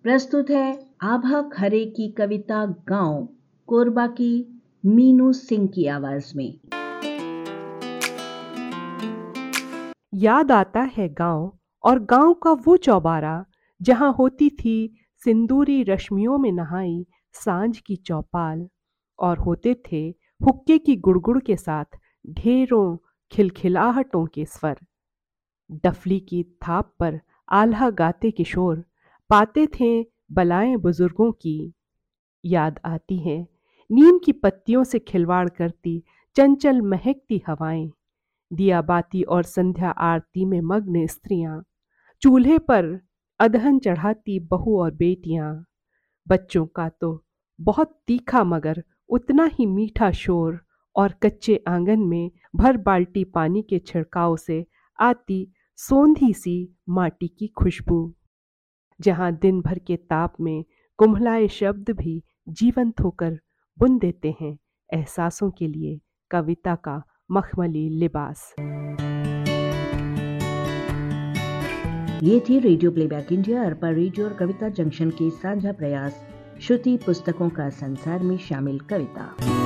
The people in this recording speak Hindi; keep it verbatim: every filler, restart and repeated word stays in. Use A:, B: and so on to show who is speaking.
A: प्रस्तुत है आभा खरे की कविता गांव, कोरबा की मीनू सिंह की आवाज में।
B: याद आता है गांव और गांव का वो चौबारा जहां होती थी सिंदूरी रश्मियों में नहाई सांझ की चौपाल, और होते थे हुक्के की गुड़गुड़ के साथ ढेरों खिलखिलाहटों के स्वर। डफली की थाप पर आल्हा गाते किशोर पाते थे बलाएं बुजुर्गों की। याद आती है नीम की पत्तियों से खिलवाड़ करती चंचल महकती हवाएं, दिया बाती और संध्या आरती में मग्न स्त्रियां, चूल्हे पर अधहन चढ़ाती बहू और बेटियां। बच्चों का तो बहुत तीखा मगर उतना ही मीठा शोर, और कच्चे आंगन में भर बाल्टी पानी के छिड़काव से आती सोंधी सी माटी की खुशबू, जहां दिन भर के ताप में कुम्हलाए शब्द भी जीवंत होकर बुन देते हैं एहसासों के लिए कविता का मखमली लिबास।
A: ये थी radio playback India, Arpa radio और कविता जंक्शन के साझा प्रयास श्रुति पुस्तकों का संसार में शामिल कविता।